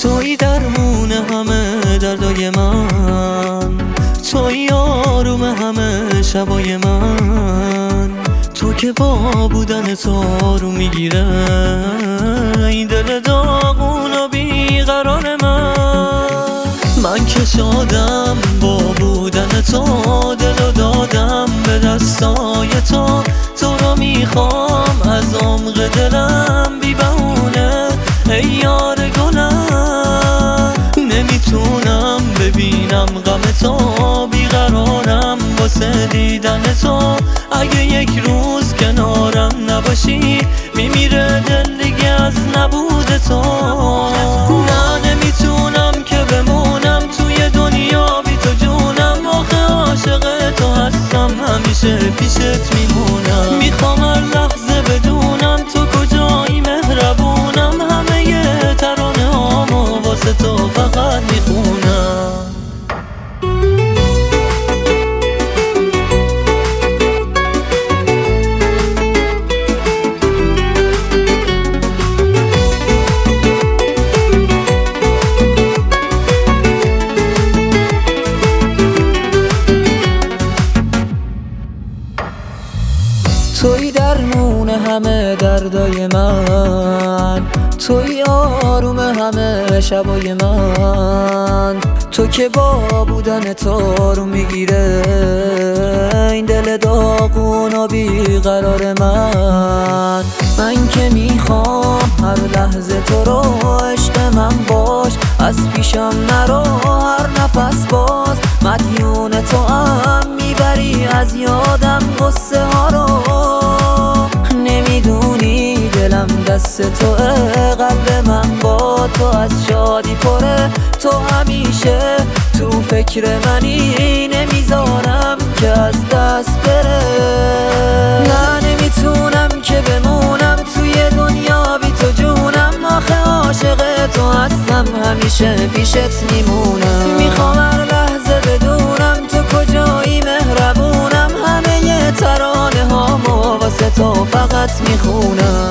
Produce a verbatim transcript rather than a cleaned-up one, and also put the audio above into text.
توی درمون همه دردای من، توی آروم همه شبای من. تو که با بودن تو رو میگیره این دل داغون و بیقرار من. من که شادم با بودن تو، دلو دادم به دستای تو. تو رو میخوام از عمق دلم بی بهونه ای یار گلم. نمیتونم ببینم غم تو، بیقرارم واسه دیدن تو. اگه یک روز کنارم نباشی میمیره دل دیگه از نبود تو. نه نمیتونم که بمونم توی دنیا بی تو جونم. آخه عاشق تو هستم همیشه پیشت میمونم. میخوام هر لحظه بدونم تو کجایی مهربونم. همه ترانه هامو واسه تو فقط میخونم. توی درمون همه دردای من، توی آروم همه شبای من. تو که با بودن تو رو میگیره این دل داغون و بیقرار من. من که میخوام هر لحظه تو رو عشق من باش. از پیشم نرو هر نفس باز. مدیون تو هم میبری از یادم غصه ها رو. نمیدونی دلم دست توه، قلب من با تو از شادی پره. تو همیشه تو فکر منی، نمیذارم که از دست بره. نه نمیتونم که بمونم توی دنیا بی تو جونم. آخه عاشق تو هستم همیشه پیشت میمونم. میخوام هر لحظه بدونم تو کجایی مهربونم. همه ترانه هامو واسه تو فقط میخونم.